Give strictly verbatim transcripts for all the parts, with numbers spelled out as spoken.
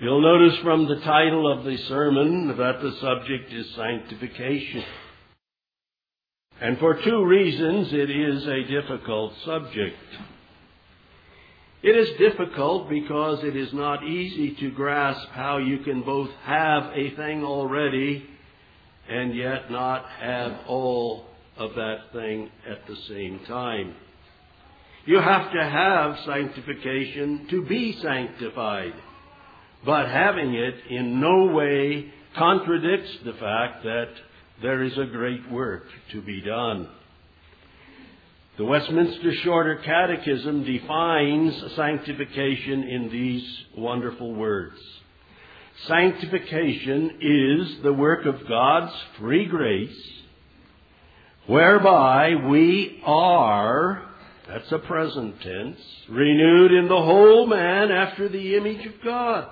You'll notice from the title of the sermon that the subject is sanctification. And for two reasons, it is a difficult subject. It is difficult because it is not easy to grasp how you can both have a thing already and yet not have all of that thing at the same time. You have to have sanctification to be sanctified. But having it in no way contradicts the fact that there is a great work to be done. The Westminster Shorter Catechism defines sanctification in these wonderful words. Sanctification is the work of God's free grace, whereby we are, that's a present tense, renewed in the whole man after the image of God,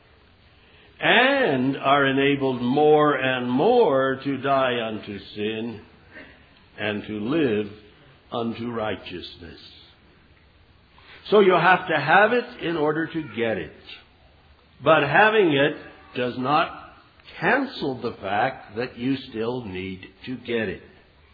and are enabled more and more to die unto sin and to live unto righteousness. So you have to have it in order to get it. But having it does not cancel the fact that you still need to get it.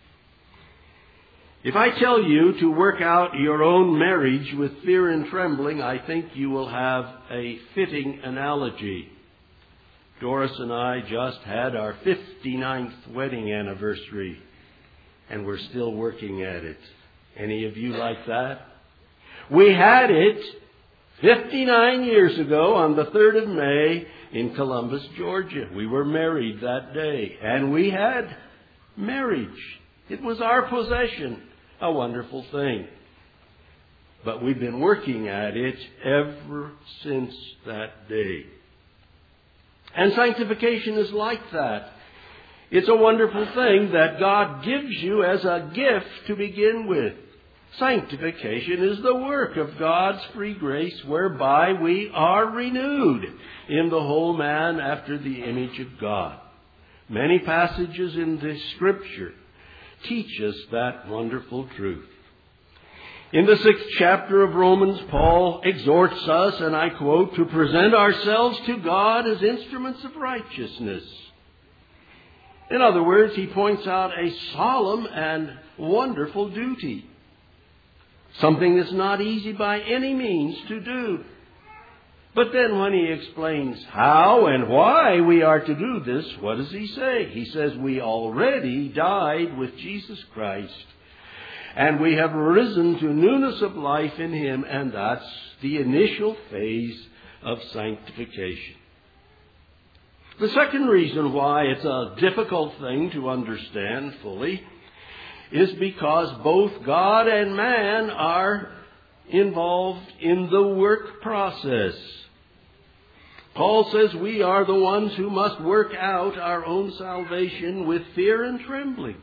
If I tell you to work out your own marriage with fear and trembling, I think you will have a fitting analogy. Doris and I just had our fifty-ninth wedding anniversary, and we're still working at it. Any of you like that? We had it fifty-nine years ago on the third of May in Columbus, Georgia. We were married that day, and we had marriage. It was our possession, a wonderful thing. But we've been working at it ever since that day. And sanctification is like that. It's a wonderful thing that God gives you as a gift to begin with. Sanctification is the work of God's free grace whereby we are renewed in the whole man after the image of God. Many passages in the Scripture teach us that wonderful truth. In the sixth chapter of Romans, Paul exhorts us, and I quote, to present ourselves to God as instruments of righteousness. In other words, he points out a solemn and wonderful duty. Something that's not easy by any means to do. But then when he explains how and why we are to do this, what does he say? He says we already died with Jesus Christ, and we have risen to newness of life in Him, and that's the initial phase of sanctification. The second reason why it's a difficult thing to understand fully is because both God and man are involved in the work process. Paul says we are the ones who must work out our own salvation with fear and trembling.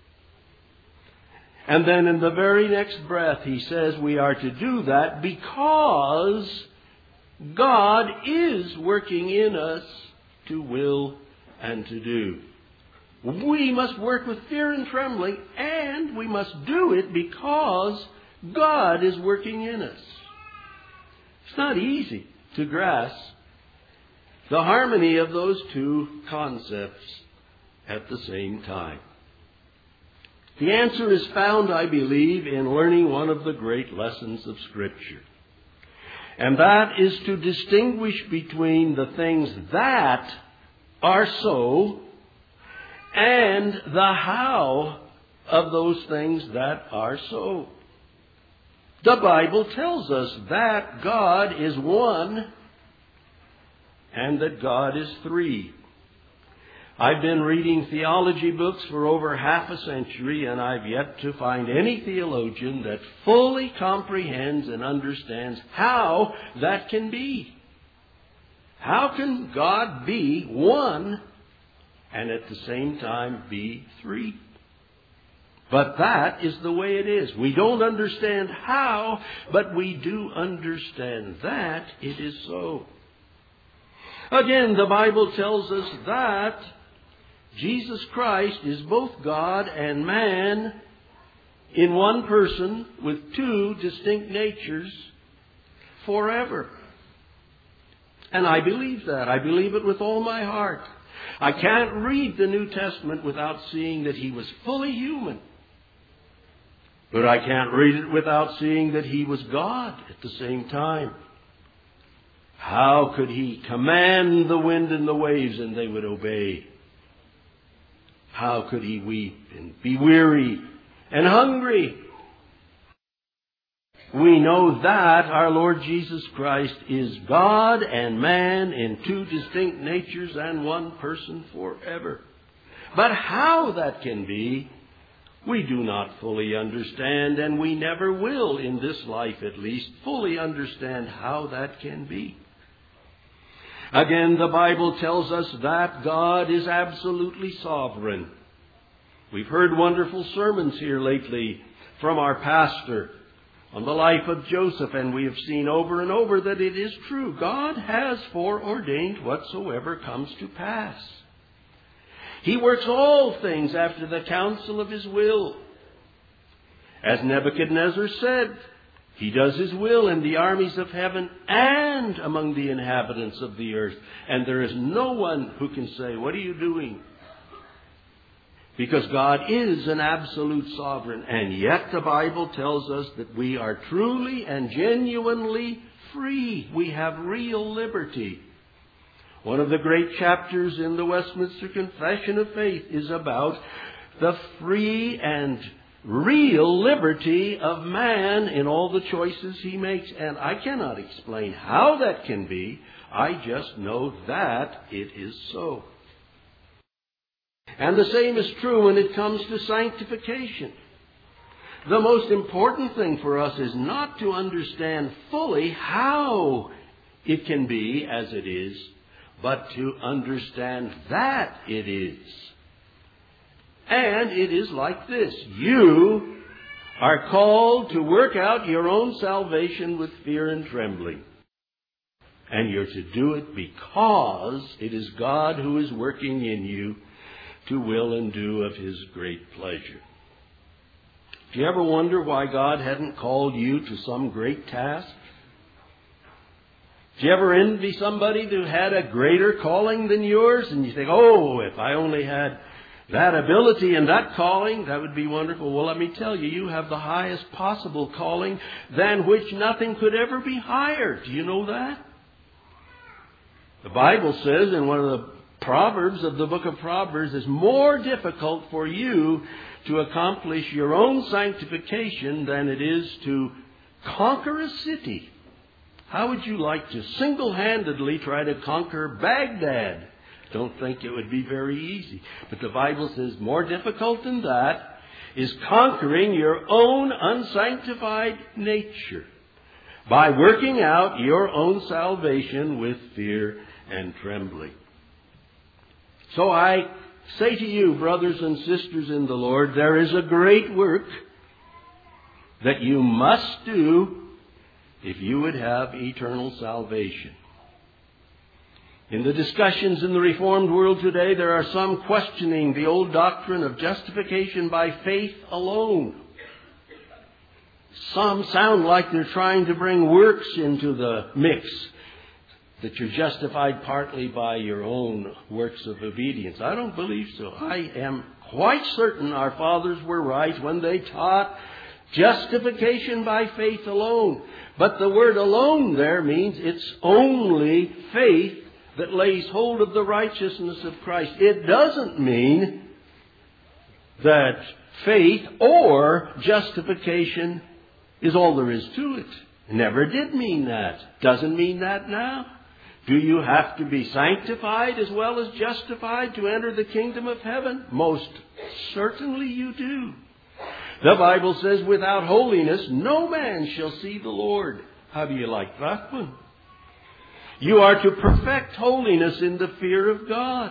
And then in the very next breath he says we are to do that because God is working in us to will and to do. We must work with fear and trembling, and we must do it because God is working in us. It's not easy to grasp the harmony of those two concepts at the same time. The answer is found, I believe, in learning one of the great lessons of Scripture. And that is to distinguish between the things that are so and the how of those things that are so. The Bible tells us that God is one and that God is three. I've been reading theology books for over half a century, and I've yet to find any theologian that fully comprehends and understands how that can be. How can God be one and at the same time be three? But that is the way it is. We don't understand how, but we do understand that it is so. Again, the Bible tells us that Jesus Christ is both God and man in one person with two distinct natures forever. And I believe that. I believe it with all my heart. I can't read the New Testament without seeing that he was fully human. But I can't read it without seeing that he was God at the same time. How could he command the wind and the waves and they would obey? How could he weep and be weary and hungry? We know that our Lord Jesus Christ is God and man in two distinct natures and one person forever. But how that can be, we do not fully understand, and we never will in this life at least fully understand how that can be. Again, the Bible tells us that God is absolutely sovereign. We've heard wonderful sermons here lately from our pastor on the life of Joseph, and we have seen over and over that it is true. God has foreordained whatsoever comes to pass. He works all things after the counsel of his will. As Nebuchadnezzar said, he does his will in the armies of heaven and among the inhabitants of the earth. And there is no one who can say, "What are you doing?" Because God is an absolute sovereign. And yet the Bible tells us that we are truly and genuinely free. We have real liberty. One of the great chapters in the Westminster Confession of Faith is about the free and real liberty of man in all the choices he makes. And I cannot explain how that can be. I just know that it is so. And the same is true when it comes to sanctification. The most important thing for us is not to understand fully how it can be as it is, but to understand that it is. And it is like this. You are called to work out your own salvation with fear and trembling. And you're to do it because it is God who is working in you to will and do of his great pleasure. Do you ever wonder why God hadn't called you to some great task? Do you ever envy somebody who had a greater calling than yours? And you think, "Oh, if I only had that ability and that calling, that would be wonderful." Well, let me tell you, you have the highest possible calling than which nothing could ever be higher. Do you know that? The Bible says in one of the Proverbs of the book of Proverbs, it's more difficult for you to accomplish your own sanctification than it is to conquer a city. How would you like to single-handedly try to conquer Baghdad? Don't think it would be very easy. But the Bible says more difficult than that is conquering your own unsanctified nature by working out your own salvation with fear and trembling. So I say to you, brothers and sisters in the Lord, there is a great work that you must do if you would have eternal salvation. In the discussions in the Reformed world today, there are some questioning the old doctrine of justification by faith alone. Some sound like they're trying to bring works into the mix, that you're justified partly by your own works of obedience. I don't believe so. I am quite certain our fathers were right when they taught justification by faith alone. But the word alone there means it's only faith that lays hold of the righteousness of Christ. It doesn't mean that faith or justification is all there is to it. It never did mean that. Doesn't mean that now. Do you have to be sanctified as well as justified to enter the kingdom of heaven? Most certainly you do. The Bible says, without holiness, no man shall see the Lord. How do you like that one? You are to perfect holiness in the fear of God.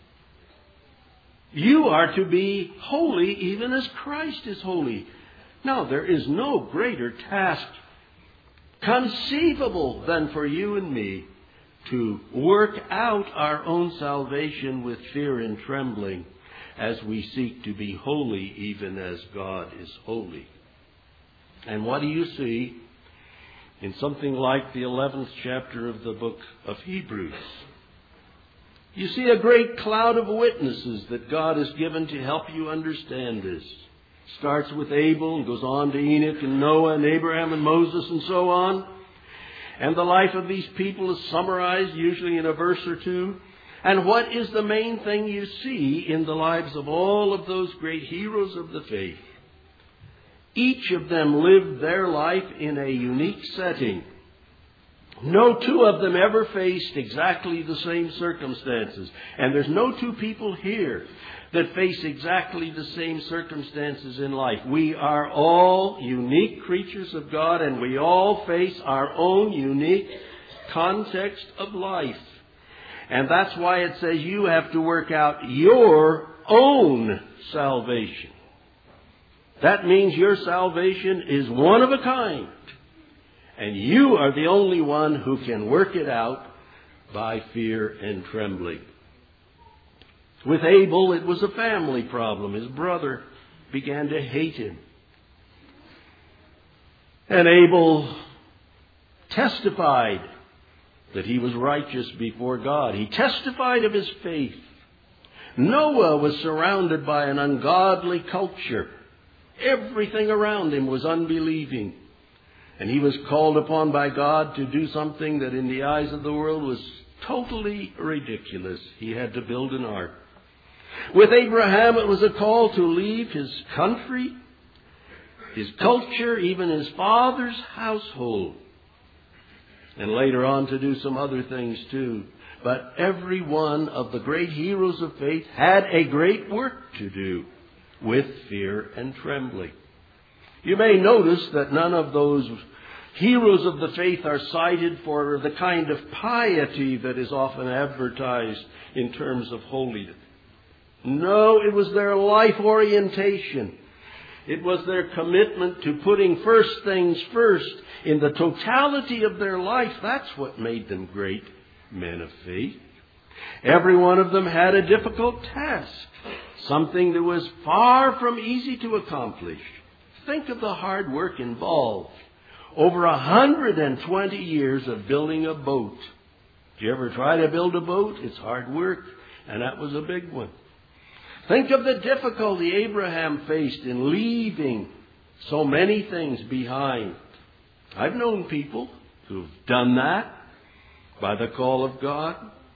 You are to be holy even as Christ is holy. Now, there is no greater task conceivable than for you and me to work out our own salvation with fear and trembling as we seek to be holy even as God is holy. And what do you see in something like the eleventh chapter of the book of Hebrews. You see a great cloud of witnesses that God has given to help you understand this. Starts with Abel and goes on to Enoch and Noah and Abraham and Moses and so on. And the life of these people is summarized usually in a verse or two. And what is the main thing you see in the lives of all of those great heroes of the faith? Each of them lived their life in a unique setting. No two of them ever faced exactly the same circumstances. And there's no two people here that face exactly the same circumstances in life. We are all unique creatures of God, and we all face our own unique context of life. And that's why it says you have to work out your own salvation. That means your salvation is one of a kind. And you are the only one who can work it out by fear and trembling. With Abel, it was a family problem. His brother began to hate him. And Abel testified that he was righteous before God. He testified of his faith. Noah was surrounded by an ungodly culture. Everything around him was unbelieving. And he was called upon by God to do something that in the eyes of the world was totally ridiculous. He had to build an ark. With Abraham, it was a call to leave his country, his culture, even his father's household. And later on to do some other things too. But every one of the great heroes of faith had a great work to do with fear and trembling. You may notice that none of those heroes of the faith are cited for the kind of piety that is often advertised in terms of holiness. No, it was their life orientation. It was their commitment to putting first things first in the totality of their life. That's what made them great men of faith. Every one of them had a difficult task, something that was far from easy to accomplish. Think of the hard work involved. Over one hundred twenty years of building a boat. Did you ever try to build a boat? It's hard work, and that was a big one. Think of the difficulty Abraham faced in leaving so many things behind. I've known people who've done that by the call of God.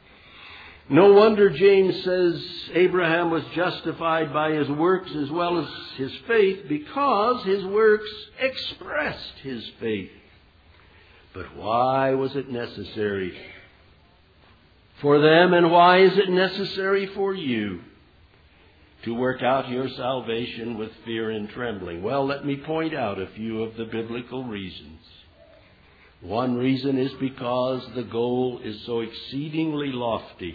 No wonder James says Abraham was justified by his works as well as his faith, because his works expressed his faith. But why was it necessary for them, and why is it necessary for you to work out your salvation with fear and trembling? Well, let me point out a few of the biblical reasons. One reason is because the goal is so exceedingly lofty.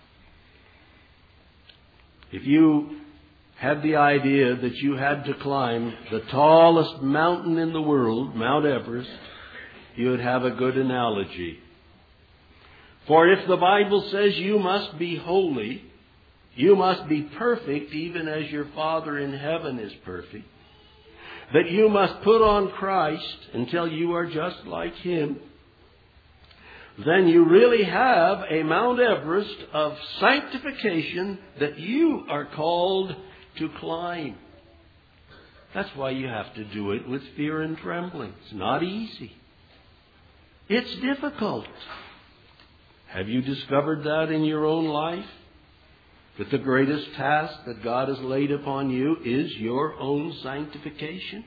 If you had the idea that you had to climb the tallest mountain in the world, Mount Everest, you would have a good analogy. For if the Bible says you must be holy, you must be perfect even as your Father in heaven is perfect, that you must put on Christ until you are just like Him, then you really have a Mount Everest of sanctification that you are called to climb. That's why you have to do it with fear and trembling. It's not easy. It's difficult. Have you discovered that in your own life? That the greatest task that God has laid upon you is your own sanctification?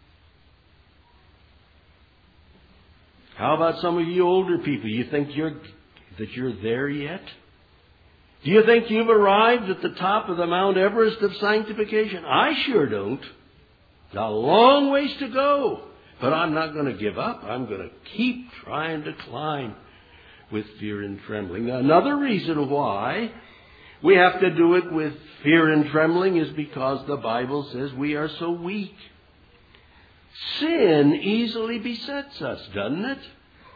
How about some of you older people? You think you're that you're there yet? Do you think you've arrived at the top of the Mount Everest of sanctification? I sure don't. It's a long ways to go. But I'm not going to give up. I'm going to keep trying to climb with fear and trembling. Now, another reason why we have to do it with fear and trembling is because the Bible says we are so weak. Sin easily besets us, doesn't it?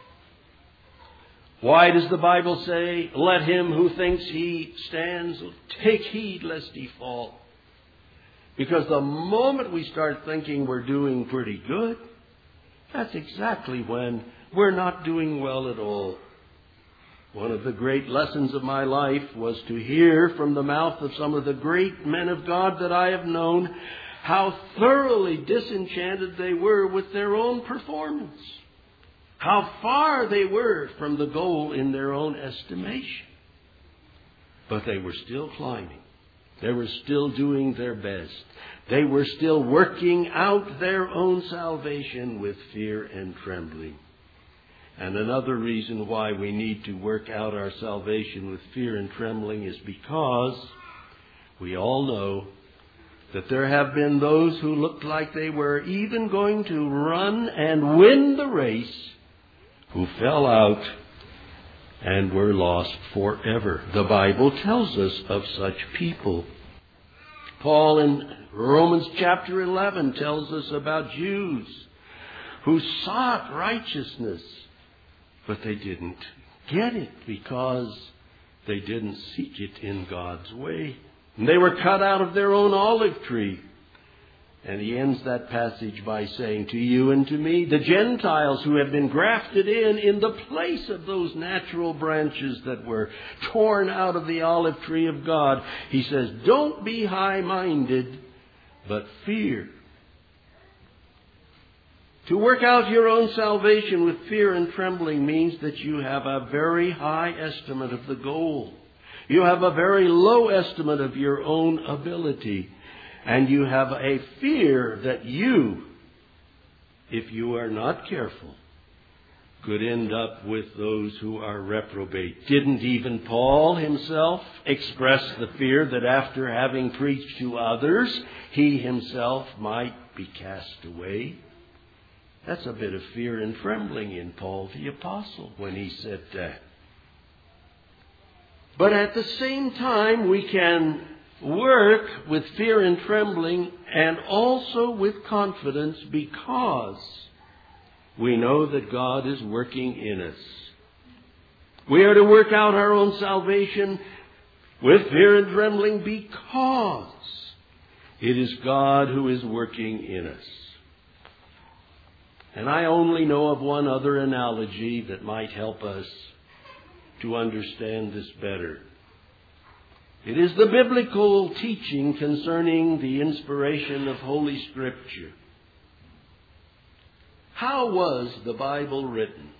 Why does the Bible say, let him who thinks he stands take heed lest he fall? Because the moment we start thinking we're doing pretty good, That's exactly when we're not doing well at all. One of the great lessons of my life was to hear from the mouth of some of the great men of God that I have known how thoroughly disenchanted they were with their own performance. How far they were from the goal in their own estimation. But they were still climbing. They were still doing their best. They were still working out their own salvation with fear and trembling. And another reason why we need to work out our salvation with fear and trembling is because we all know that there have been those who looked like they were even going to run and win the race, who fell out and were lost forever. The Bible tells us of such people. Paul in Romans chapter eleven tells us about Jews who sought righteousness, but they didn't get it because they didn't seek it in God's way. And they were cut out of their own olive tree. And he ends that passage by saying, to you and to me, the Gentiles who have been grafted in, in the place of those natural branches that were torn out of the olive tree of God, he says, don't be high-minded, but fear. To work out your own salvation with fear and trembling means that you have a very high estimate of the goal. You have a very low estimate of your own ability. And you have a fear that you, if you are not careful, could end up with those who are reprobate. Didn't even Paul himself express the fear that after having preached to others, he himself might be cast away? That's a bit of fear and trembling in Paul the Apostle when he said that. But at the same time, we can work with fear and trembling and also with confidence because we know that God is working in us. We are to work out our own salvation with fear and trembling because it is God who is working in us. And I only know of one other analogy that might help us to understand this better. It is the biblical teaching concerning the inspiration of Holy Scripture. How was the Bible written?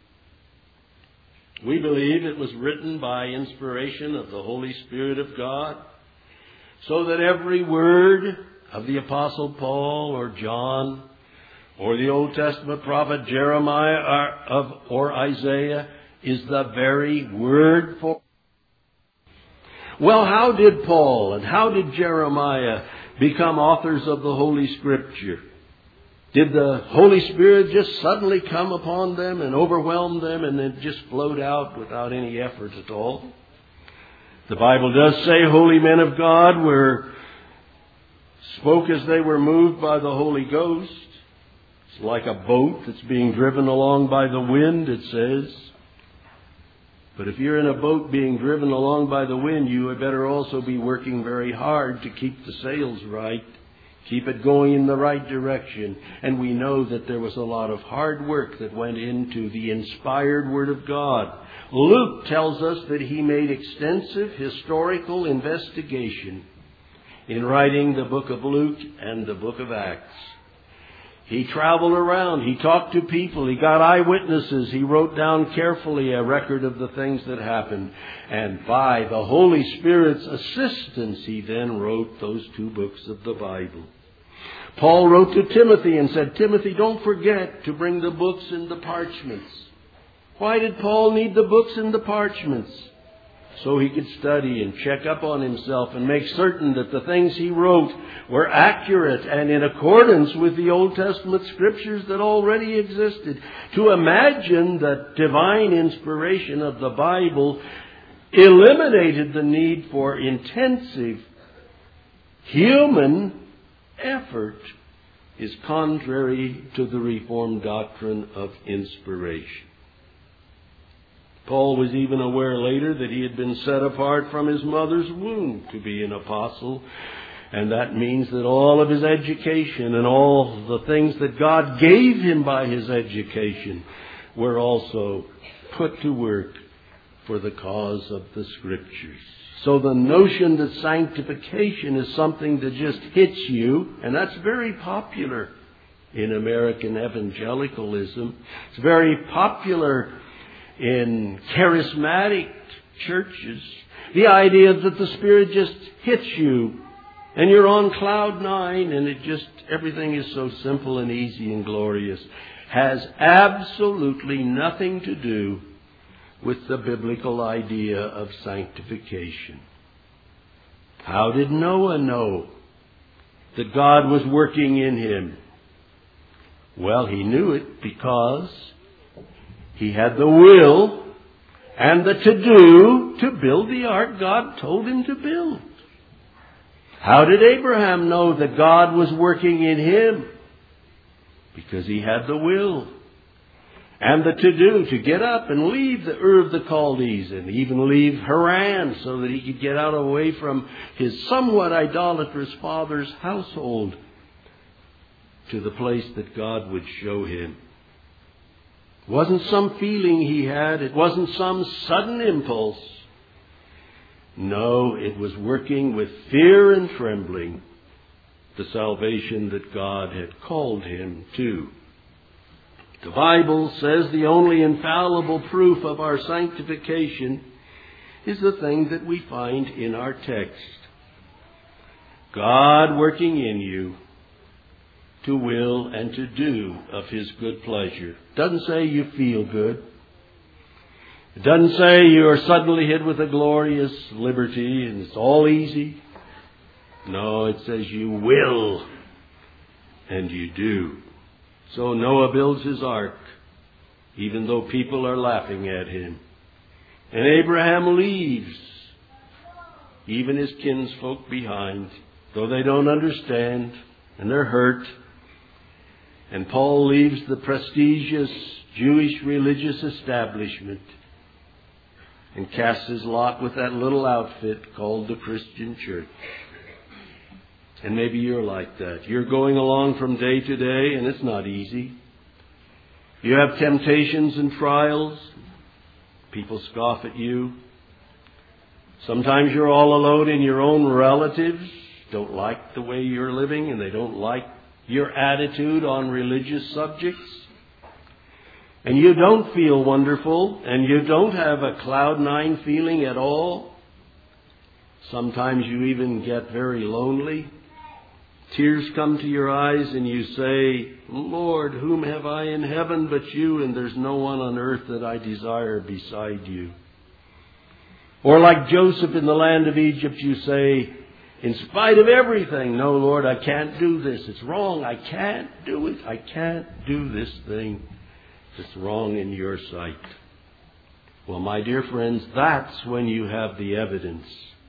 We believe it was written by inspiration of the Holy Spirit of God, so that every word of the Apostle Paul or John or the Old Testament prophet Jeremiah or, or Isaiah is the very word for. Well, how did Paul and how did Jeremiah become authors of the Holy Scripture? Did the Holy Spirit just suddenly come upon them and overwhelm them and then just flowed out without any effort at all? The Bible does say holy men of God were spoke as they were moved by the Holy Ghost. It's like a boat that's being driven along by the wind, it says. But if you're in a boat being driven along by the wind, you had better also be working very hard to keep the sails right, keep it going in the right direction. And we know that there was a lot of hard work that went into the inspired Word of God. Luke tells us that he made extensive historical investigation in writing the book of Luke and the book of Acts. He traveled around. He talked to people. He got eyewitnesses. He wrote down carefully a record of the things that happened. And by the Holy Spirit's assistance, he then wrote those two books of the Bible. Paul wrote to Timothy and said, Timothy, don't forget to bring the books and the parchments. Why did Paul need the books and the parchments? So he could study and check up on himself and make certain that the things he wrote were accurate and in accordance with the Old Testament scriptures that already existed. To imagine that divine inspiration of the Bible eliminated the need for intensive human effort is contrary to the Reformed doctrine of inspiration. Paul was even aware later that he had been set apart from his mother's womb to be an apostle. And that means that all of his education and all the things that God gave him by his education were also put to work for the cause of the Scriptures. So the notion that sanctification is something that just hits you, and that's very popular in American evangelicalism. It's very popular in charismatic churches. The idea that the Spirit just hits you and you're on cloud nine and it just, everything is so simple and easy and glorious, has absolutely nothing to do with the biblical idea of sanctification. How did Noah know that God was working in him? Well, he knew it because he had the will and the to-do to build the ark God told him to build. How did Abraham know that God was working in him? Because he had the will and the to-do to get up and leave the Ur of the Chaldees and even leave Haran so that he could get out away from his somewhat idolatrous father's household to the place that God would show him. It wasn't some feeling he had. It wasn't some sudden impulse. No, it was working with fear and trembling, the salvation that God had called him to. The Bible says the only infallible proof of our sanctification is the thing that we find in our text. God working in you to will and to do of His good pleasure. It doesn't say you feel good. It doesn't say you are suddenly hit with a glorious liberty and it's all easy. No, it says you will and you do. So Noah builds his ark, even though people are laughing at him. And Abraham leaves, even his kinsfolk behind, though they don't understand and they're hurt. And Paul leaves the prestigious Jewish religious establishment and casts his lot with that little outfit called the Christian church. And maybe you're like that. You're going along from day to day, and it's not easy. You have temptations and trials. People scoff at you. Sometimes you're all alone, and your own relatives don't like the way you're living, and they don't like your attitude on religious subjects. And you don't feel wonderful, and you don't have a cloud nine feeling at all. Sometimes you even get very lonely. Tears come to your eyes and you say, Lord, whom have I in heaven but you, and there's no one on earth that I desire beside you. Or like Joseph in the land of Egypt, you say, in spite of everything, no, Lord, I can't do this. It's wrong. I can't do it. I can't do this thing that's wrong in your sight. Well, my dear friends, that's when you have the evidence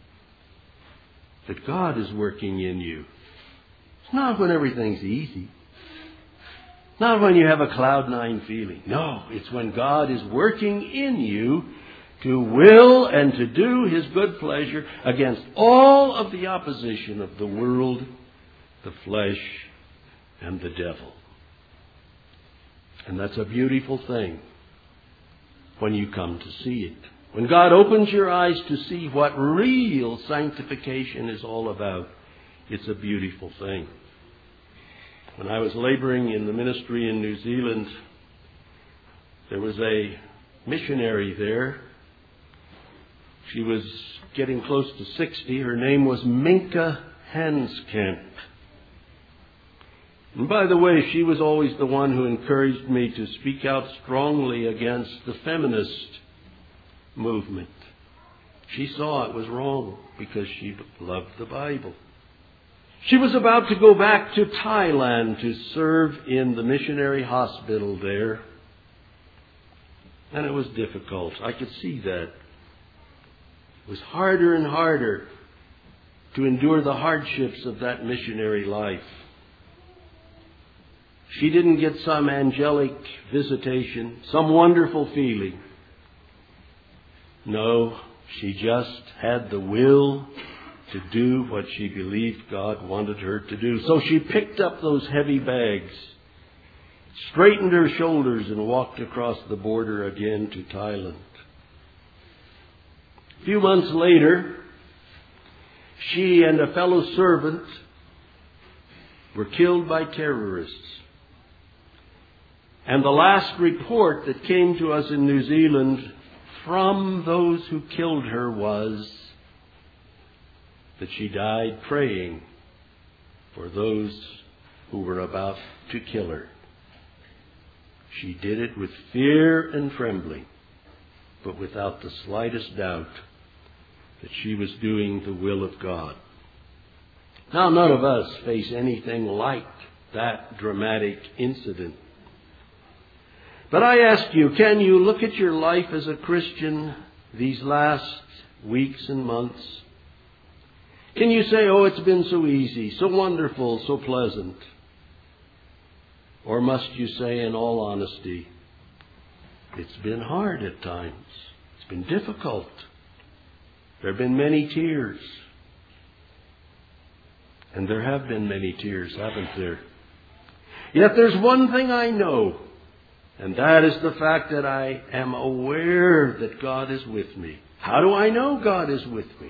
that God is working in you. Not when everything's easy. Not when you have a cloud nine feeling. No, it's when God is working in you to will and to do His good pleasure against all of the opposition of the world, the flesh, and the devil. And that's a beautiful thing when you come to see it. When God opens your eyes to see what real sanctification is all about, it's a beautiful thing. When I was laboring in the ministry in New Zealand, there was a missionary there. She was getting close to sixty. Her name was Minka Hanskamp. And by the way, she was always the one who encouraged me to speak out strongly against the feminist movement. She saw it was wrong because she loved the Bible. She was about to go back to Thailand to serve in the missionary hospital there. And it was difficult. I could see that. It was harder and harder to endure the hardships of that missionary life. She didn't get some angelic visitation, some wonderful feeling. No, she just had the will to do what she believed God wanted her to do. So she picked up those heavy bags, straightened her shoulders, and walked across the border again to Thailand. A few months later, she and a fellow servant were killed by terrorists. And the last report that came to us in New Zealand from those who killed her was that she died praying for those who were about to kill her. She did it with fear and trembling, but without the slightest doubt that she was doing the will of God. Now, none of us face anything like that dramatic incident. But I ask you, can you look at your life as a Christian these last weeks and months? Can you say, oh, it's been so easy, so wonderful, so pleasant? Or must you say, in all honesty, it's been hard at times. It's been difficult. There have been many tears. And there have been many tears, haven't there? Yet there's one thing I know, and that is the fact that I am aware that God is with me. How do I know God is with me?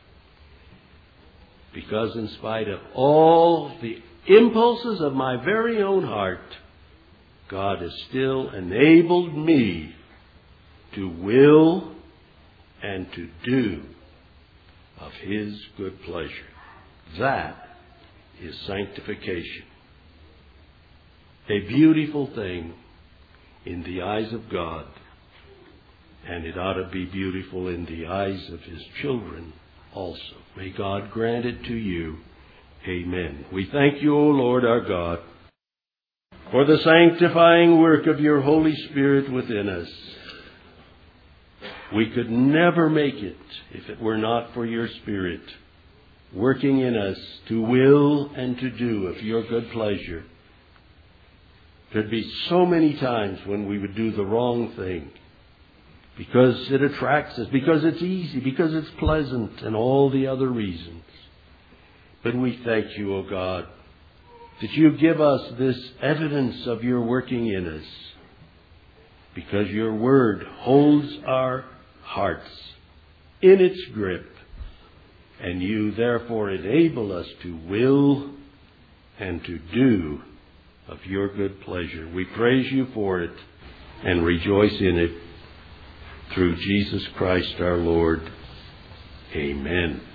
Because in spite of all the impulses of my very own heart, God has still enabled me to will and to do of His good pleasure. That is sanctification. A beautiful thing in the eyes of God, and it ought to be beautiful in the eyes of His children also. May God grant it to you. Amen. We thank you, O Lord our God, for the sanctifying work of your Holy Spirit within us. We could never make it if it were not for your Spirit working in us to will and to do of your good pleasure. There'd be so many times when we would do the wrong thing because it attracts us, because it's easy, because it's pleasant, and all the other reasons. But we thank you, O God, that you give us this evidence of your working in us, because your word holds our hearts in its grip, and you therefore enable us to will and to do of your good pleasure. We praise you for it and rejoice in it through Jesus Christ our Lord. Amen.